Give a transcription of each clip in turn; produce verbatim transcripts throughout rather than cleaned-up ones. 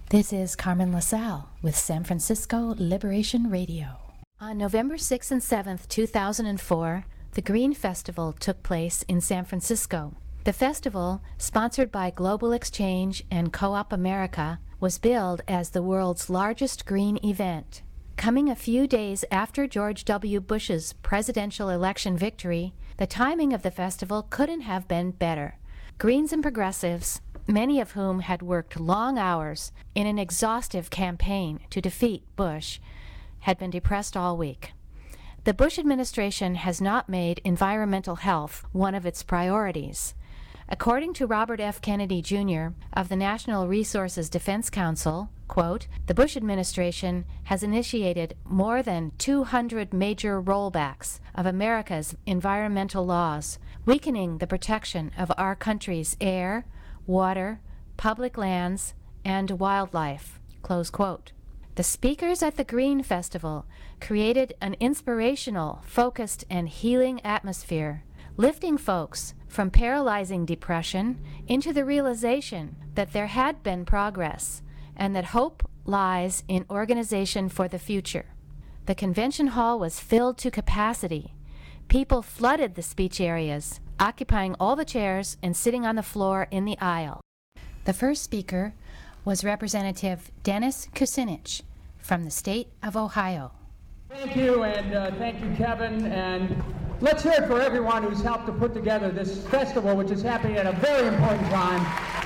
This is Carmen LaSalle with San Francisco Liberation Radio. On November sixth and seventh, two thousand four, the Green Festival took place in San Francisco. The festival, sponsored by Global Exchange and Co-op America, was billed as the world's largest green event. Coming a few days after George W. Bush's presidential election victory, the timing of the festival couldn't have been better. Greens and progressives, many of whom had worked long hours in an exhaustive campaign to defeat Bush, had been depressed all week. The Bush administration has not made environmental health one of its priorities. According to Robert F. Kennedy, Junior of the National Resources Defense Council, quote, the Bush administration has initiated more than two hundred major rollbacks of America's environmental laws, weakening the protection of our country's air, water, public lands, and wildlife, close quote. The speakers at the Green Festival created an inspirational, focused, and healing atmosphere, lifting folks from paralyzing depression into the realization that there had been progress and that hope lies in organization for the future. The convention hall was filled to capacity. People flooded the speech areas, occupying all the chairs and sitting on the floor in the aisle. The first speaker was Representative Dennis Kucinich from the state of Ohio. Thank you, and uh, thank you, Kevin, and let's hear it for everyone who's helped to put together this festival, which is happening at a very important time.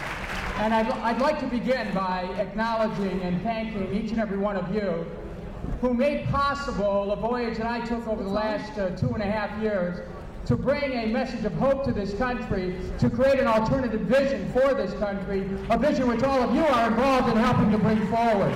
And I'd, I'd like to begin by acknowledging and thanking each and every one of you who made possible a voyage that I took over the last uh, two and a half years to bring a message of hope to this country, to create an alternative vision for this country, a vision which all of you are involved in helping to bring forward.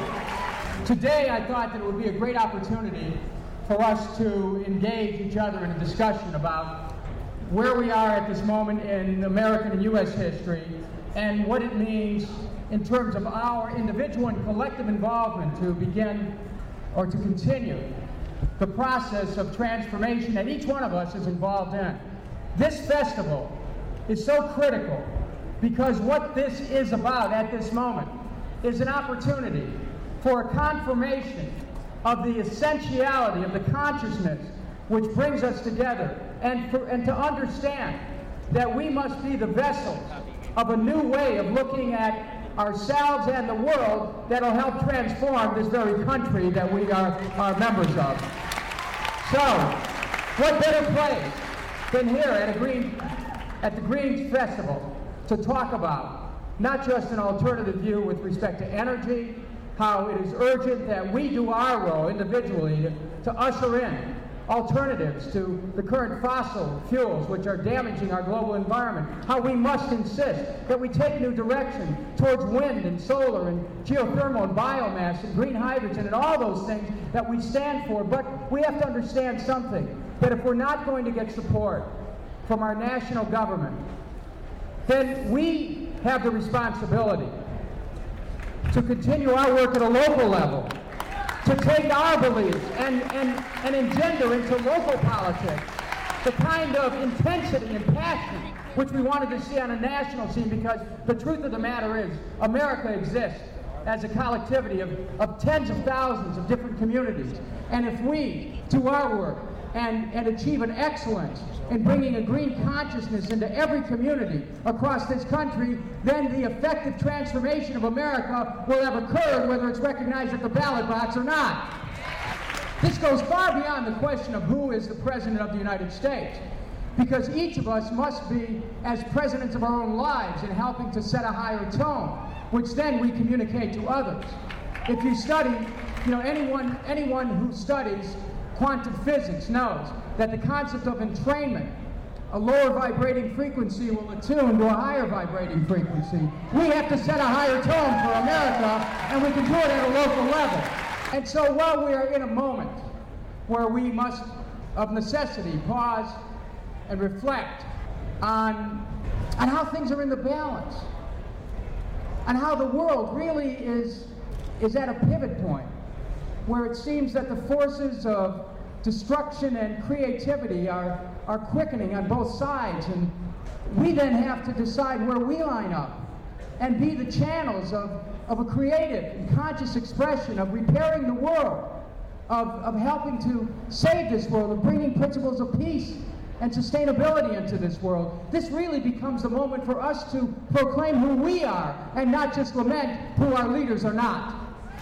Today, I thought that it would be a great opportunity for us to engage each other in a discussion about where we are at this moment in American and U S history and what it means in terms of our individual and collective involvement to begin or to continue the process of transformation that each one of us is involved in. This festival is so critical because what this is about at this moment is an opportunity for a confirmation of the essentiality of the consciousness which brings us together, and, for, and to understand that we must be the vessels of a new way of looking at ourselves and the world that will help transform this very country that we are, are members of. So, what better place than here at, a Green, at the Greens Festival to talk about not just an alternative view with respect to energy, how it is urgent that we do our role individually to, to usher in alternatives to the current fossil fuels which are damaging our global environment, how we must insist that we take new direction towards wind and solar and geothermal and biomass and green hydrogen and all those things that we stand for. But we have to understand something, that if we're not going to get support from our national government, then we have the responsibility to continue our work at a local level, to take our beliefs and, and, and engender into local politics the kind of intensity and passion which we wanted to see on a national scene, because the truth of the matter is America exists as a collectivity of, of tens of thousands of different communities. And if we do our work and, and achieve an excellence in bringing a green consciousness into every community across this country, then the effective transformation of America will have occurred, whether it's recognized at the ballot box or not. This goes far beyond the question of who is the President of the United States, because each of us must be as presidents of our own lives in helping to set a higher tone, which then we communicate to others. If you study, you know, anyone, anyone who studies quantum physics knows that the concept of entrainment, a lower vibrating frequency will attune to a higher vibrating frequency. We have to set a higher tone for America, and we can do it at a local level. And so while we are in a moment where we must, of necessity, pause and reflect on, on how things are in the balance, on how the world really is, is at a pivot point, where it seems that the forces of destruction and creativity are, are quickening on both sides, and we then have to decide where we line up and be the channels of, of a creative and conscious expression of repairing the world, of, of helping to save this world, of bringing principles of peace and sustainability into this world. This really becomes the moment for us to proclaim who we are and not just lament who our leaders are not.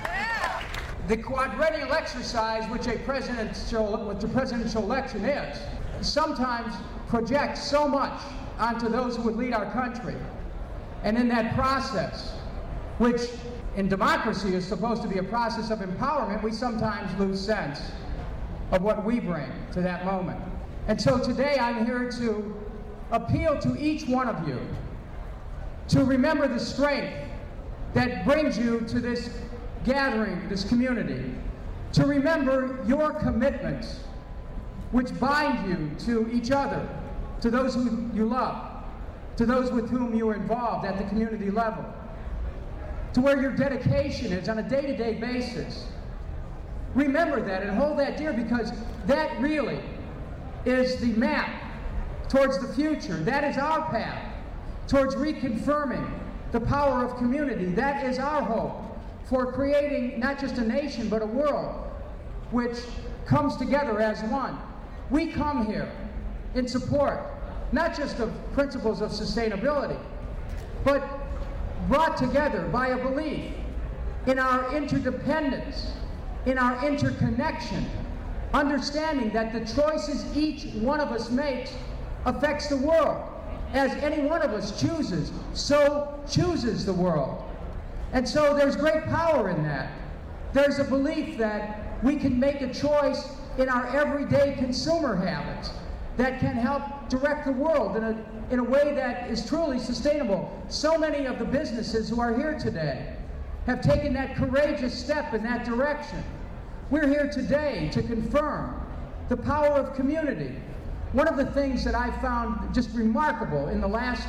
The quadrennial exercise, which a presidential, which the presidential election is, sometimes projects so much onto those who would lead our country. And in that process, which in democracy is supposed to be a process of empowerment, we sometimes lose sense of what we bring to that moment. And so today I'm here to appeal to each one of you to remember the strength that brings you to this gathering, this community, to remember your commitments which bind you to each other, to those who you love, to those with whom you are involved at the community level, to where your dedication is on a day-to-day basis. Remember that and hold that dear, because that really is the map towards the future. That is our path towards reconfirming the power of community. That is our hope for creating not just a nation, but a world which comes together as one. We come here in support, not just of principles of sustainability, but brought together by a belief in our interdependence, in our interconnection, understanding that the choices each one of us makes affects the world. As any one of us chooses, so chooses the world. And so there's great power in that. There's a belief that we can make a choice in our everyday consumer habits that can help direct the world in a, in a way that is truly sustainable. So many of the businesses who are here today have taken that courageous step in that direction. We're here today to confirm the power of community. One of the things that I found just remarkable in the last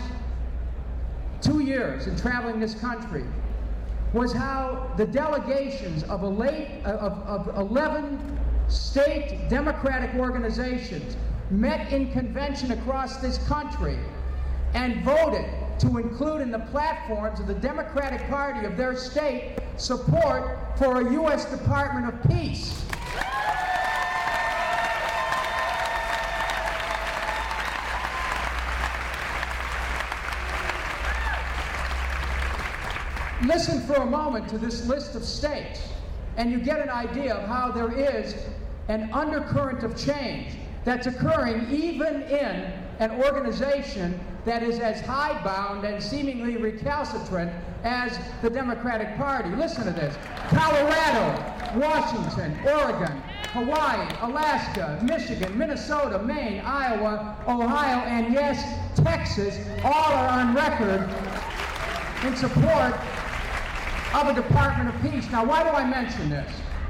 two years in traveling this country was how the delegations of, a late, of, of eleven state democratic organizations met in convention across this country and voted to include in the platforms of the Democratic Party of their state support for a U S Department of Peace. Listen for a moment to this list of states, and you get an idea of how there is an undercurrent of change that's occurring even in an organization that is as hidebound and seemingly recalcitrant as the Democratic Party. Listen to this. Colorado, Washington, Oregon, Hawaii, Alaska, Michigan, Minnesota, Maine, Iowa, Ohio, and yes, Texas, all are on record in support of a Department of Peace. Now, why do I mention this?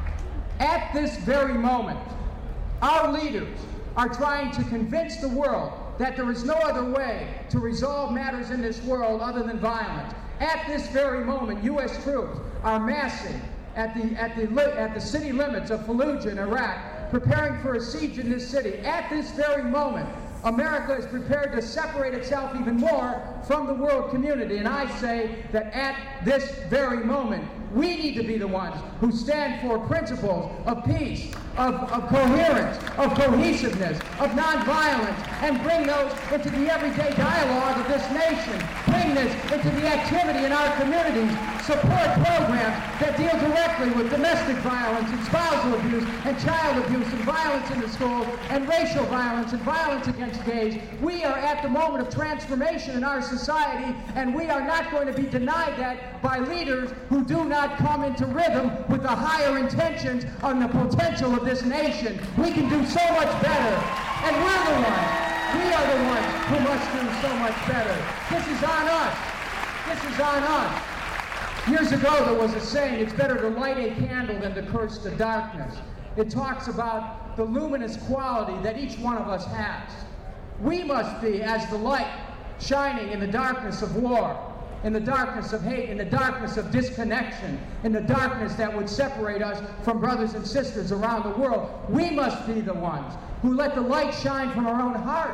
At this very moment, our leaders are trying to convince the world that there is no other way to resolve matters in this world other than violence. At this very moment, U S troops are massing at the, at the, li- at the city limits of Fallujah in Iraq, preparing for a siege in this city. At this very moment, America is prepared to separate itself even more from the world community. And I say that at this very moment, we need to be the ones who stand for principles of peace, of, of coherence, of cohesiveness, of nonviolence, and bring those into the everyday dialogue of this nation. Bring this into the activity in our communities. Support programs that deal directly with domestic violence and spousal abuse and child abuse and violence in the schools and racial violence and violence against gays. We are at the moment of transformation in our society, and we are not going to be denied that by leaders who do not come into rhythm with the higher intentions on the potential of this nation. We can do so much better, and we're the ones, we are the ones who must do so much better. This is on us. This is on us. Years ago there was a saying, it's better to light a candle than to curse the darkness. It talks about the luminous quality that each one of us has. We must be as the light shining in the darkness of war, in the darkness of hate, in the darkness of disconnection, in the darkness that would separate us from brothers and sisters around the world. We must be the ones who let the light shine from our own hearts.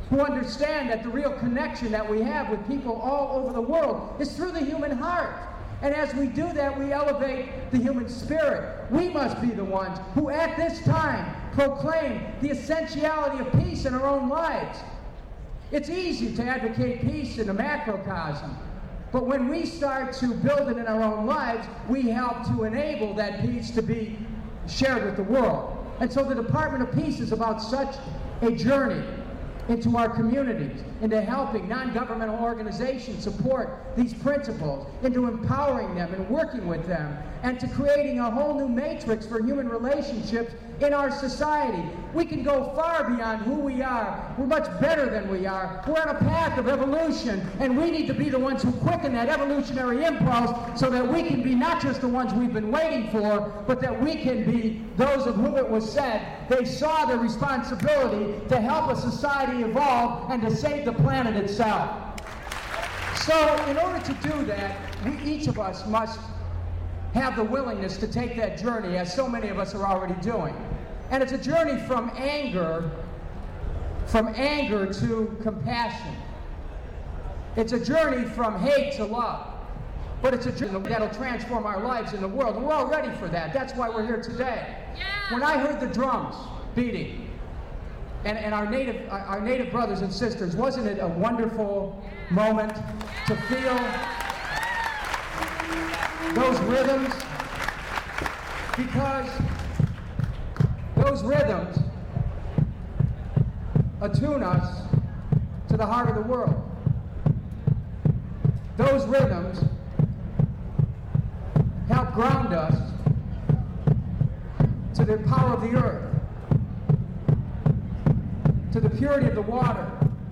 who understand that the real connection that we have with people all over the world is through the human heart. And as we do that, we elevate the human spirit. We must be the ones who at this time proclaim the essentiality of peace in our own lives. It's easy to advocate peace in a macrocosm, but when we start to build it in our own lives, we help to enable that peace to be shared with the world. And so the Department of Peace is about such a journey into our communities, into helping non-governmental organizations support these principles, into empowering them and working with them, and to creating a whole new matrix for human relationships in our society. We can go far beyond who we are. We're much better than we are. We're on a path of evolution, and we need to be the ones who quicken that evolutionary impulse so that we can be not just the ones we've been waiting for, but that we can be those of whom it was said they saw their responsibility to help a society evolve and to save the planet itself. So in order to do that, we, each of us must have the willingness to take that journey, as so many of us are already doing. And it's a journey from anger, from anger to compassion. It's a journey from hate to love. But it's a journey that'll transform our lives in the world. And we're all ready for that. That's why we're here today. Yeah. When I heard the drums beating, and, and our native our, our native brothers and sisters, wasn't it a wonderful moment to feel those rhythms? Because those rhythms attune us to the heart of the world. Those rhythms help ground us to the power of the earth, to the purity of the water,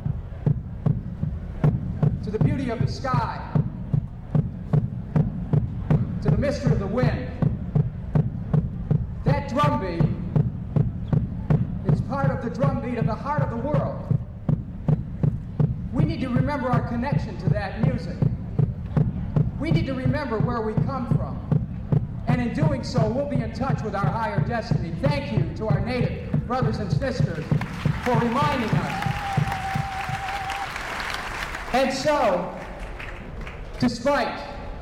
to the beauty of the sky, to the mystery of the wind. That drumbeat is part of the drumbeat of the heart of the world. We need to remember our connection to that music. We need to remember where we come from. And in doing so, we'll be in touch with our higher destiny. Thank you to our native brothers and sisters for reminding us. And so, despite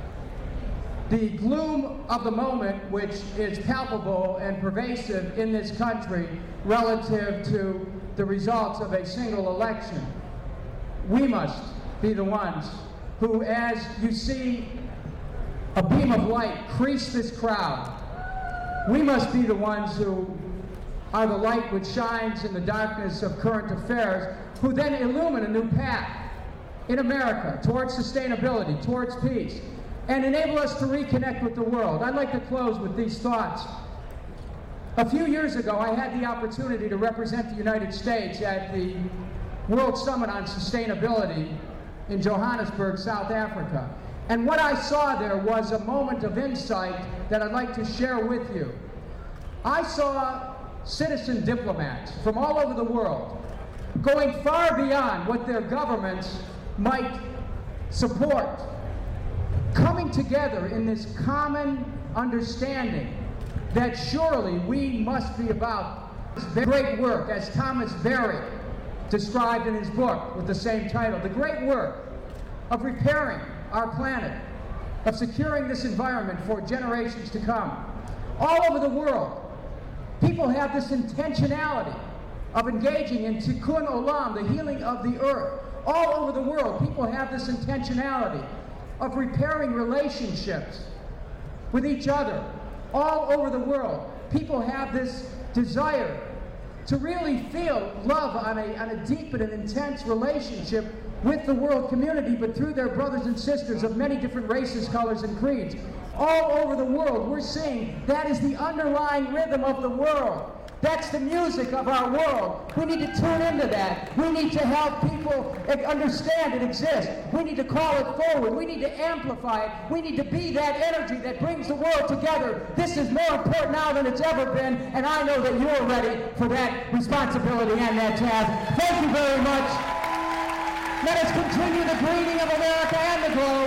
the gloom of the moment, which is palpable and pervasive in this country relative to the results of a single election, we must be the ones who, as you see a beam of light crease this crowd, we must be the ones who are the light which shines in the darkness of current affairs, who then illumine a new path in America towards sustainability, towards peace, and enable us to reconnect with the world. I'd like to close with these thoughts. A few years ago, I had the opportunity to represent the United States at the World Summit on Sustainability in Johannesburg, South Africa. And what I saw there was a moment of insight that I'd like to share with you. I saw citizen diplomats from all over the world going far beyond what their governments might support, coming together in this common understanding that surely we must be about this great work, as Thomas Berry described in his book with the same title, the great work of repairing our planet, of securing this environment for generations to come. All over the world, people have this intentionality of engaging in tikkun olam, the healing of the earth. All over the world, people have this intentionality of repairing relationships with each other. All over the world, people have this desire to really feel love on a, on a deep and an intense relationship with the world community, but through their brothers and sisters of many different races, colors, and creeds. All over the world, we're seeing that is the underlying rhythm of the world. That's the music of our world. We need to tune into that. We need to help people understand it exists. We need to call it forward. We need to amplify it. We need to be that energy that brings the world together. This is more important now than it's ever been, and I know that you're ready for that responsibility and that task. Thank you very much. Let us continue the greening of America and the globe,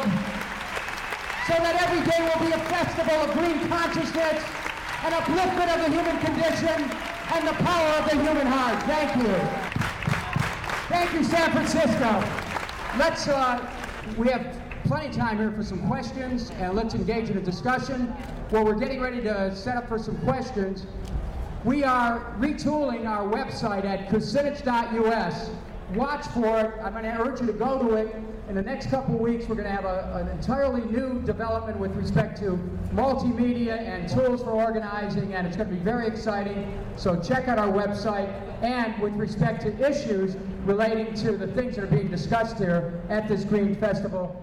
so that every day will be a festival of green consciousness, an upliftment of the human condition, and the power of the human heart. Thank you. Thank you, San Francisco. Let's, uh, we have plenty of time here for some questions, and let's engage in a discussion. Well, we're getting ready to set up for some questions. We are retooling our website at kucinich dot U S. Watch for it. I'm going to urge you to go to it. In the next couple of weeks, we're going to have a, an entirely new development with respect to multimedia and tools for organizing, and it's going to be very exciting. So check out our website. And with respect to issues relating to the things that are being discussed here at this Green Festival.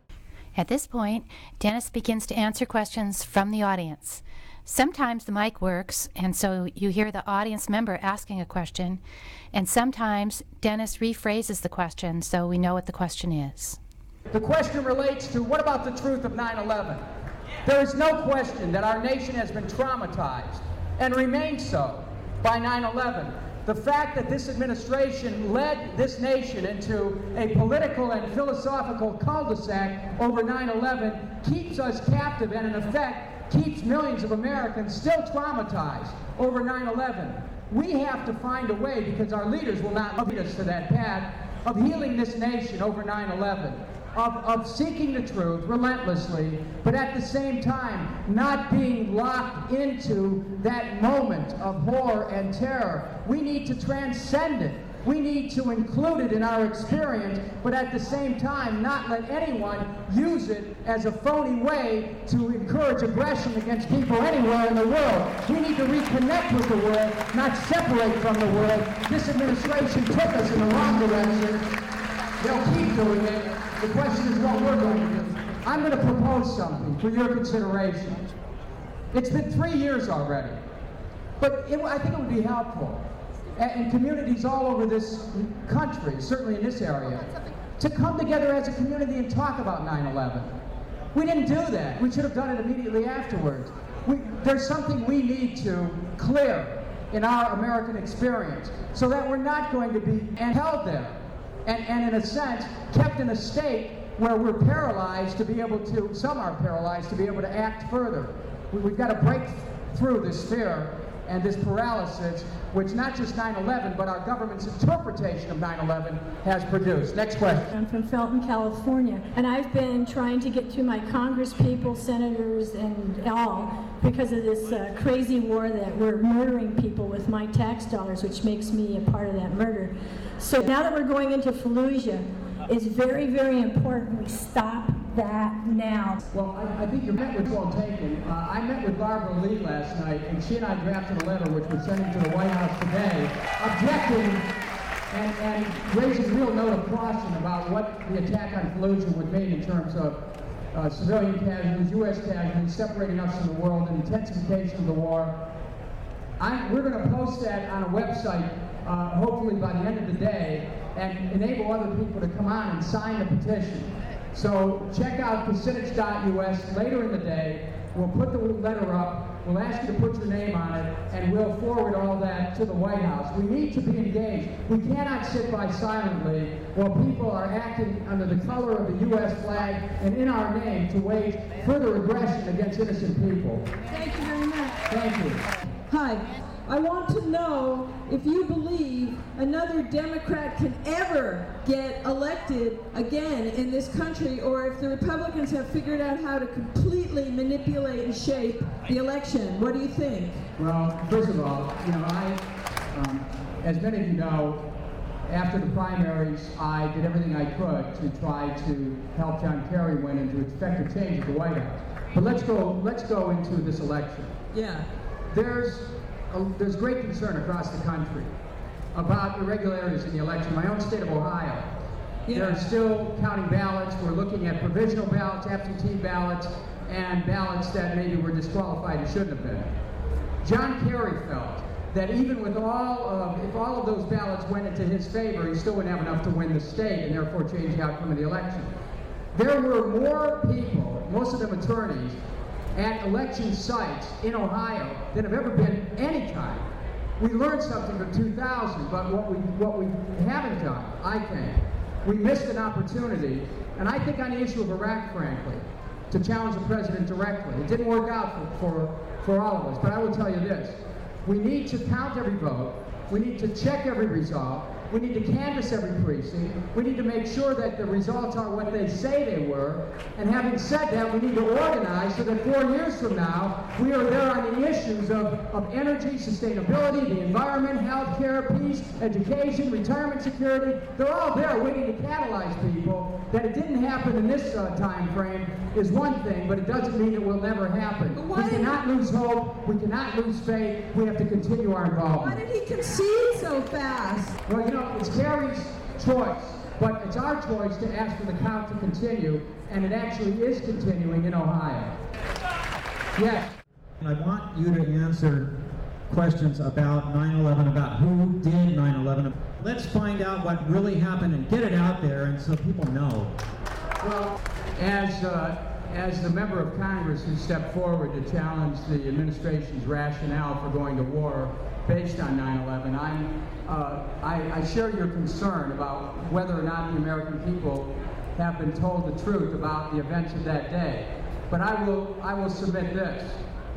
At this point, Dennis begins to answer questions from the audience. Sometimes the mic works, and so you hear the audience member asking a question, and sometimes Dennis rephrases the question so we know what the question is. The question relates to, what about the truth of nine eleven? There is no question that our nation has been traumatized, and remains so, by nine eleven. The fact that this administration led this nation into a political and philosophical cul-de-sac over nine eleven keeps us captive and, in effect, keeps millions of Americans still traumatized over nine eleven. We have to find a way, because our leaders will not lead us to that path, of healing this nation over nine eleven. Of, of seeking the truth relentlessly, but at the same time not being locked into that moment of horror and terror. We need to transcend it. We need to include it in our experience, but at the same time not let anyone use it as a phony way to encourage aggression against people anywhere in the world. We need to reconnect with the world, not separate from the world. This administration took us in the wrong direction. They'll keep doing it. The question is what we're going to do. I'm going to propose something for your consideration. It's been three years already, but it, I think it would be helpful in communities all over this country, certainly in this area, to come together as a community and talk about nine eleven. We didn't do that. We should have done it immediately afterwards. We, there's something we need to clear in our American experience so that we're not going to be held there. And, and in a sense, kept in a state where we're paralyzed to be able to, some are paralyzed to be able to act further. We, we've got to break through this fear and this paralysis, which not just nine eleven, but our government's interpretation of nine eleven has produced. Next question. I'm from Felton, California, and I've been trying to get to my Congress people, senators, and all because of this uh, crazy war that we're murdering people with my tax dollars, which makes me a part of that murder. So now that we're going into Fallujah, it's very, very important we stop that now. Well, I, I think you met with well taken. Uh, I met with Barbara Lee last night, and she and I drafted a letter which we're sending to the White House today, objecting and, and raising real note of caution about what the attack on Fallujah would mean in terms of uh, civilian casualties, U S casualties, separating us from the world, and intensification of the war. I, we're going to post that on a website, uh, hopefully by the end of the day, and enable other people to come on and sign the petition. So check out kucinich dot U S later in the day. We'll put the letter up. We'll ask you to put your name on it, and we'll forward all that to the White House. We need to be engaged. We cannot sit by silently while people are acting under the color of the U S flag and in our name to wage further aggression against innocent people. Thank you very much. Thank you. Hi. I want to know if you believe another Democrat can ever get elected again in this country, or if the Republicans have figured out how to completely manipulate and shape the election. What do you think? Well, first of all, you know, I, um, as many of you know, after the primaries, I did everything I could to try to help John Kerry win and to effect a change at the White House. But let's go, let's go into this election. Yeah. There's Uh, there's great concern across the country about irregularities in the election. My own state of Ohio, yeah. They're still counting ballots. We're looking at provisional ballots, absentee ballots, and ballots that maybe were disqualified and shouldn't have been. John Kerry felt that even with all of, if all of those ballots went into his favor, he still wouldn't have enough to win the state and therefore change the outcome of the election. There were more people, most of them attorneys, at election sites in Ohio than have ever been any time. We learned something from two thousand, but what we what we haven't done, I think, we missed an opportunity, and I think on the issue of Iraq, frankly, to challenge the president directly. It didn't work out for, for, for all of us, but I will tell you this. We need to count every vote. We need to check every result. We need to canvass every precinct. We need to make sure that the results are what they say they were. And having said that, we need to organize so that four years from now, we are there on the issues of, of energy, sustainability, the environment, healthcare, peace, education, retirement security. They're all there waiting to catalyze people. That it didn't happen in this uh, time frame is one thing, but it doesn't mean it will never happen. We cannot lose hope. We cannot lose faith. We have to continue our involvement. Why did he concede so fast? Well, you know, it's Gary's choice, but it's our choice to ask for the count to continue, and it actually is continuing in Ohio. Yes. I want you to answer questions about nine eleven, about who did nine eleven. Let's find out what really happened and get it out there, and so people know. Well, as uh, as the member of Congress who stepped forward to challenge the administration's rationale for going to war based on nine eleven, I'm, uh, I, I share your concern about whether or not the American people have been told the truth about the events of that day. But I will, I will submit this,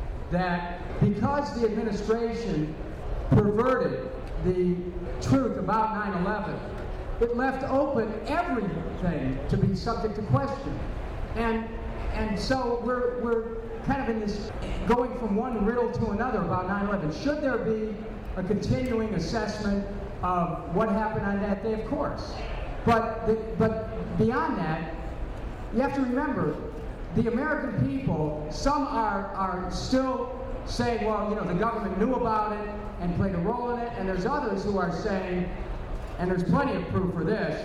that because the administration perverted the truth about nine eleven, it left open everything to be subject to question. And and so we're we're kind of in this going from one riddle to another about nine eleven. Should there be a continuing assessment of what happened on that day? Of course. But the, but beyond that, you have to remember, the American people, some are are still saying, well, you know, the government knew about it and played a role in it, and there's others who are saying, and there's plenty of proof for this,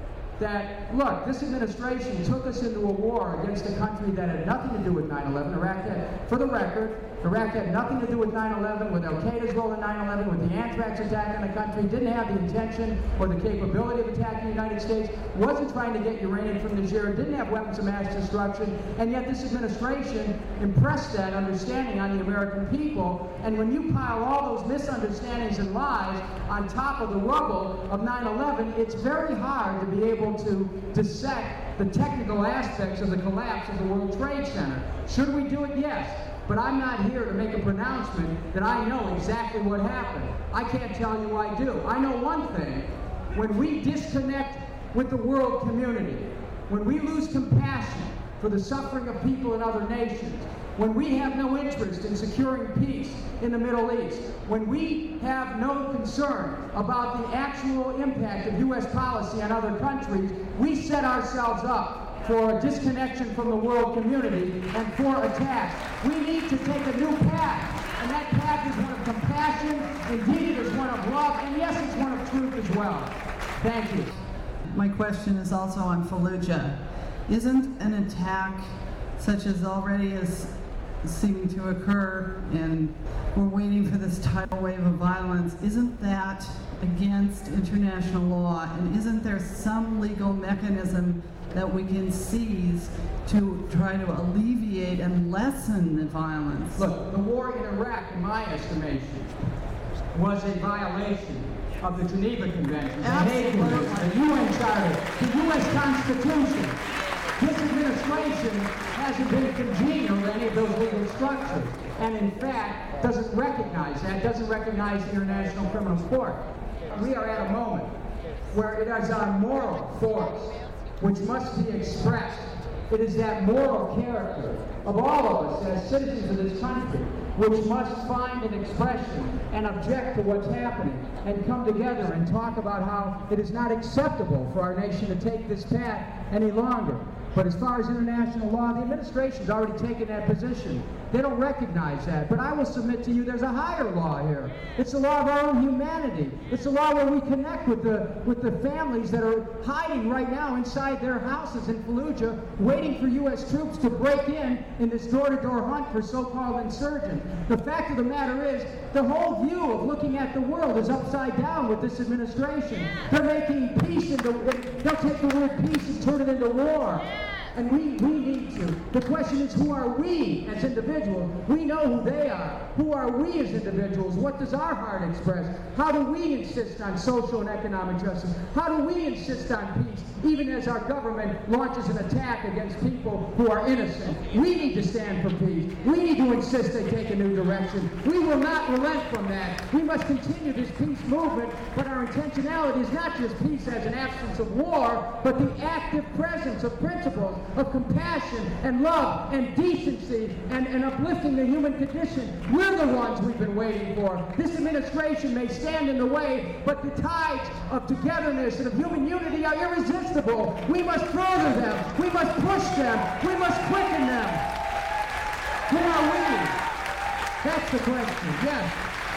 that, look, this administration took us into a war against a country that had nothing to do with nine eleven. Iraq had, for the record, Iraq had nothing to do with nine eleven, with Al-Qaeda's role in nine eleven, with the anthrax attack on the country, didn't have the intention or the capability of attacking the United States, wasn't trying to get uranium from Niger, didn't have weapons of mass destruction, and yet this administration impressed that understanding on the American people. And when you pile all those misunderstandings and lies on top of the rubble of nine eleven, it's very hard to be able to dissect the technical aspects of the collapse of the World Trade Center. Should we do it? Yes. But I'm not here to make a pronouncement that I know exactly what happened. I can't tell you I do. I know one thing. When we disconnect with the world community, when we lose compassion for the suffering of people in other nations, when we have no interest in securing peace in the Middle East, when we have no concern about the actual impact of U S policy on other countries, we set ourselves up for a disconnection from the world community and for attack. We need to take a new path, and that path is one of compassion, indeed it is one of love, and yes, it's one of truth as well. Thank you. My question is also on Fallujah. Isn't an attack such as already is seeming to occur, and we're waiting for this tidal wave of violence, isn't that against international law, and isn't there some legal mechanism that we can seize to try to alleviate and lessen the violence? Look, the war in Iraq, in my estimation, was a violation of the Geneva Convention, the Hague Convention, the U N Charter, the U S Constitution. This administration hasn't been congenial to any of those legal structures, and in fact doesn't recognize that, doesn't recognize the International Criminal Court. We are at a moment where it is our moral force which must be expressed. It is that moral character of all of us as citizens of this country which must find an expression and object to what's happening and come together and talk about how it is not acceptable for our nation to take this path any longer. But as far as international law, the administration's already taken that position. They don't recognize that. But I will submit to you there's a higher law here. It's the law of our own humanity. It's the law where we connect with the with the families that are hiding right now inside their houses in Fallujah, waiting for U S troops to break in in this door-to-door hunt for so-called insurgents. The fact of the matter is, the whole view of looking at the world is upside down with this administration. They're making peace into, they'll take the word peace and turn it into war. And we, we need to. The question is, who are we as individuals? We know who they are. Who are we as individuals? What does our heart express? How do we insist on social and economic justice? How do we insist on peace, even as our government launches an attack against people who are innocent? We need to stand for peace. We need to insist they take a new direction. We will not relent from that. We must continue this peace movement, but our intentionality is not just peace as an absence of war, but the active presence of principles of compassion and love and decency and, and uplifting the human condition. We're the ones we've been waiting for. This administration may stand in the way, but the tides of togetherness and of human unity are irresistible. We must further them. We must push them. We must quicken them. Who are we? That's the question. Yes.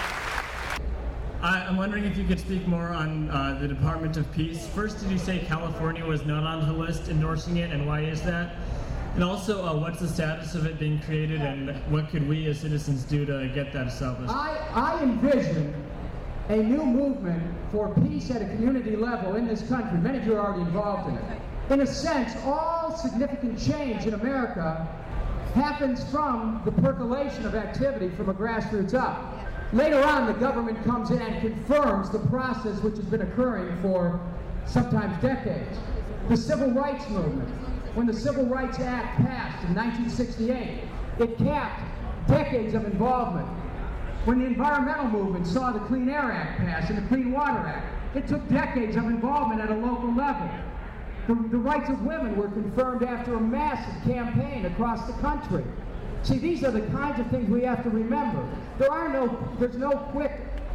I'm wondering if you could speak more on uh, the Department of Peace. First, did you say California was not on the list endorsing it, and why is that? And also, uh, what's the status of it being created, and what could we as citizens do to get that established? I, I envision a new movement for peace at a community level in this country. Many of you are already involved in it. In a sense, all significant change in America happens from the percolation of activity from a grassroots up. Later on, the government comes in and confirms the process which has been occurring for sometimes decades. The Civil Rights Movement, when the Civil Rights Act passed in nineteen sixty-eight, it capped decades of involvement. When the environmental movement saw the Clean Air Act pass and the Clean Water Act, it took decades of involvement at a local level. The, the rights of women were confirmed after a massive campaign across the country. See, these are the kinds of things we have to remember. There are no, there's no quick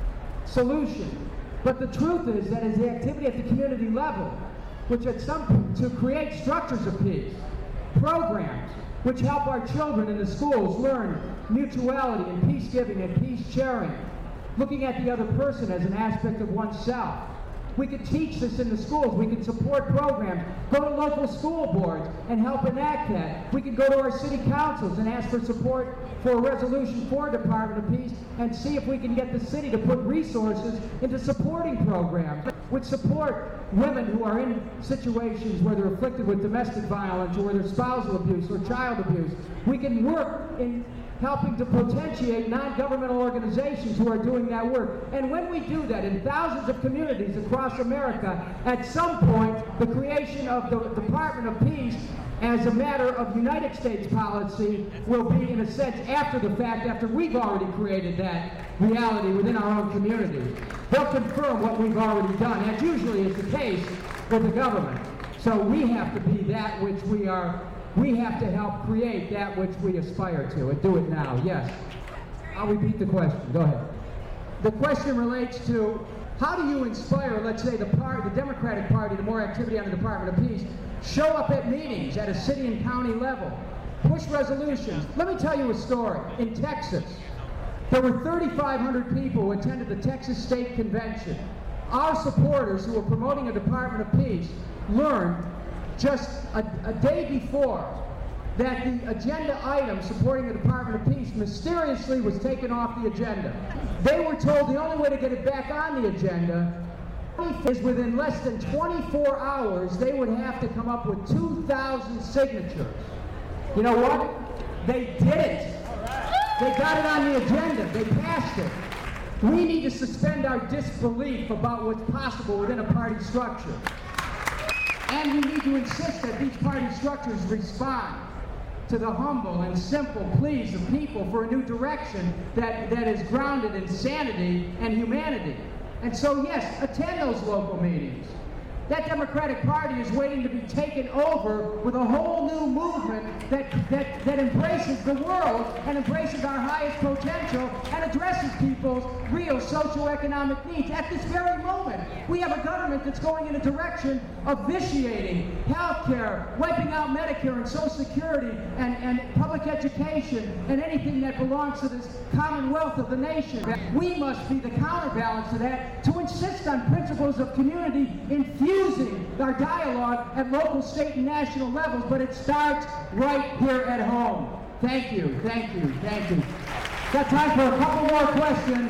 solution. But the truth is that as the activity at the community level, which at some to create structures of peace, programs which help our children in the schools learn mutuality and peace giving and peace sharing, looking at the other person as an aspect of oneself. We could teach this in the schools. We could support programs. Go to local school boards and help enact that. We could go to our city councils and ask for support for a resolution for Department of Peace and see if we can get the city to put resources into supporting programs which support women who are in situations where they're afflicted with domestic violence or where there's spousal abuse or child abuse. We can work in helping to potentiate non-governmental organizations who are doing that work. And when we do that in thousands of communities across America, at some point, the creation of the Department of Peace as a matter of United States policy will be, in a sense, after the fact, after we've already created that reality within our own communities. They'll confirm what we've already done, as usually is the case with the government. So we have to be that which we are. We have to help create that which we aspire to, and do it now. Yes. I'll repeat the question. Go ahead. The question relates to how do you inspire, let's say, the part, the Democratic Party to more activity on the Department of Peace, show up at meetings at a city and county level, push resolutions. Let me tell you a story. In Texas, there were thirty-five hundred people who attended the Texas State Convention. Our supporters who were promoting a Department of Peace learned just a, a day before that the agenda item supporting the Department of Peace mysteriously was taken off the agenda. They were told the only way to get it back on the agenda is within less than twenty-four hours they would have to come up with two thousand signatures. You know what? They did it. They got it on the agenda. They passed it. We need to suspend our disbelief about what's possible within a party structure. And we need to insist that these party structures respond to the humble and simple pleas of people for a new direction that, that is grounded in sanity and humanity. And so, yes, attend those local meetings. That Democratic Party is waiting to be taken over with a whole new movement that, that, that embraces the world and embraces our highest potential and addresses people's real socioeconomic needs. At this very moment, we have a government that's going in a direction of vitiating health care, wiping out Medicare and Social Security and, and public education and anything that belongs to this commonwealth of the nation. We must be the counterbalance to that to insist on principles of community infused using our dialogue at local, state, and national levels, but it starts right here at home. Thank you, thank you, thank you. Got time for a couple more questions.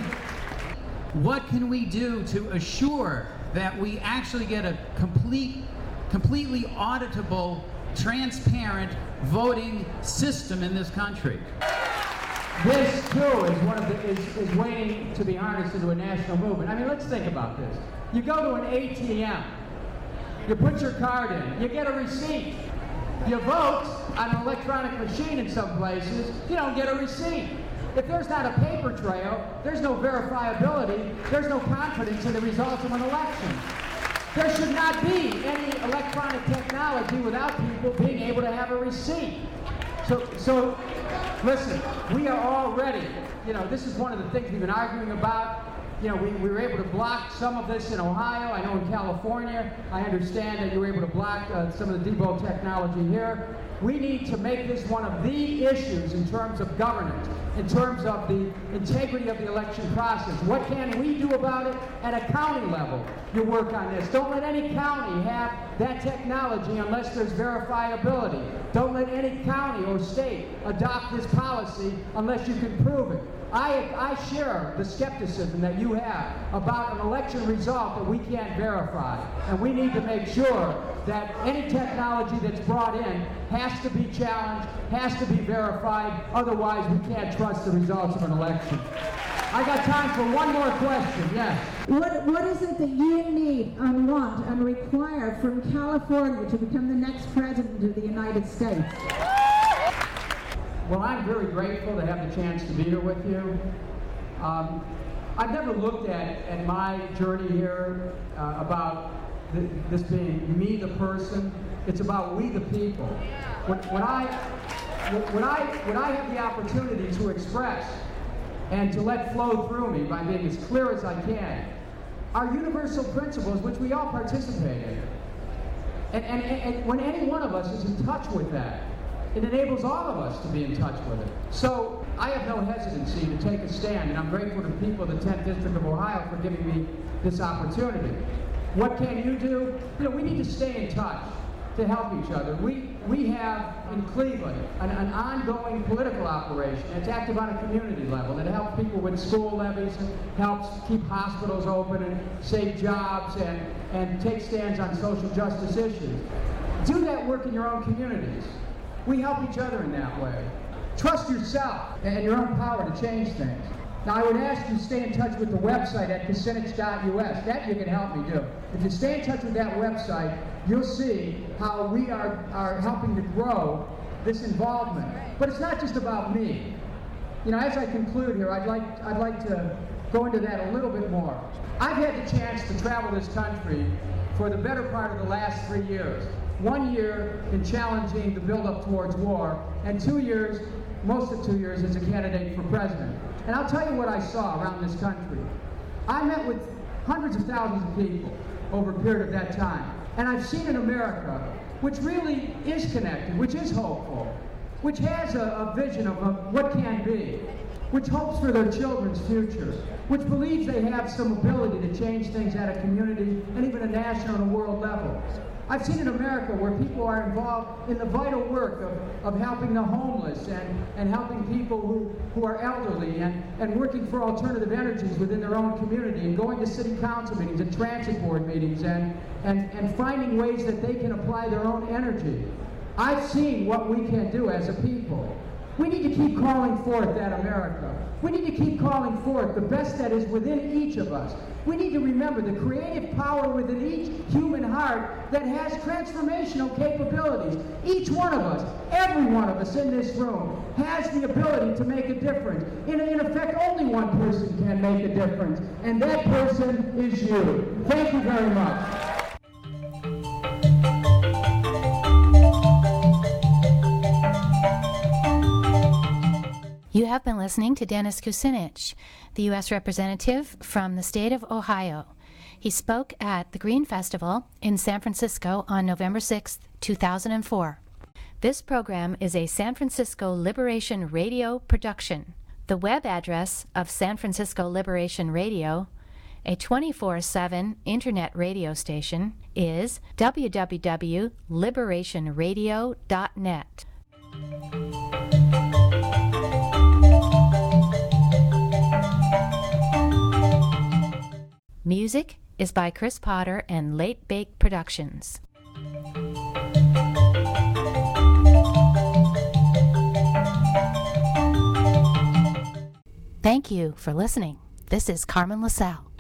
What can we do to assure that we actually get a complete, completely auditable transparent voting system in this country. This, too, is one of the, is, is waiting to be harnessed into a national movement. I mean, let's think about this. You go to an A T M, you put your card in, you get a receipt. You vote on an electronic machine in some places, you don't get a receipt. If there's not a paper trail, there's no verifiability, there's no confidence in the results of an election. There should not be any electronic technology without people being able to have a receipt. So, so listen, we are already, you know, this is one of the things we've been arguing about. You know, we, we were able to block some of this in Ohio. I know in California, I understand that you were able to block uh, some of the Debo technology here. We need to make this one of the issues in terms of governance, in terms of the integrity of the election process. What can we do about it at a county level? You work on this. Don't let any county have that technology unless there's verifiability. Don't let any county or state adopt this policy unless you can prove it. I, I share the skepticism that you have about an election result that we can't verify. And we need to make sure that any technology that's brought in has to be challenged, has to be verified, otherwise we can't trust the results of an election. I got time for one more question, yes. What, what is it that you need and want and require from California to become the next president of the United States? Well, I'm very grateful to have the chance to be here with you. Um, I've never looked at, at my journey here uh, about th- this being me, the person. It's about we, the people. When, when, I, when, I, when I have the opportunity to express and to let flow through me by being as clear as I can, our universal principles, which we all participate in. And, and, and when any one of us is in touch with that, it enables all of us to be in touch with it. So I have no hesitancy to take a stand, and I'm grateful to the people of the tenth District of Ohio for giving me this opportunity. What can you do? You know, we need to stay in touch to help each other. We, we have in Cleveland an, an ongoing political operation that's active on a community level that helps people with school levies, and helps keep hospitals open and save jobs and, and take stands on social justice issues. Do that work in your own communities. We help each other in that way. Trust yourself and your own power to change things. Now, I would ask you to stay in touch with the website at kucinich dot U S. That you can help me do. If you stay in touch with that website, you'll see how we are, are helping to grow this involvement. But it's not just about me. You know, as I conclude here, I'd like, I'd like to go into that a little bit more. I've had the chance to travel this country for the better part of the last three years. One year in challenging the buildup towards war, and two years, most of two years, as a candidate for president. And I'll tell you what I saw around this country. I met with hundreds of thousands of people over a period of that time. And I've seen an America which really is connected, which is hopeful, which has a, a vision of, of what can be, which hopes for their children's future, which believes they have some ability to change things at a community and even a national and a world level. I've seen in America where people are involved in the vital work of, of helping the homeless and, and helping people who, who are elderly and, and working for alternative energies within their own community and going to city council meetings and transit board meetings and, and, and finding ways that they can apply their own energy. I've seen what we can do as a people. We need to keep calling forth that America. We need to keep calling forth the best that is within each of us. We need to remember the creative power within each human heart that has transformational capabilities. Each one of us, every one of us in this room, has the ability to make a difference. In, in effect, only one person can make a difference, and that person is you. Thank you very much. You have been listening to Dennis Kucinich, the U S representative from the state of Ohio. He spoke at the Green Festival in San Francisco on November sixth, two thousand four. This program is a San Francisco Liberation Radio production. The web address of San Francisco Liberation Radio, a twenty-four seven internet radio station, is w w w dot liberation radio dot net. Music is by Chris Potter and Late Bake Productions. Thank you for listening. This is Carmen LaSalle.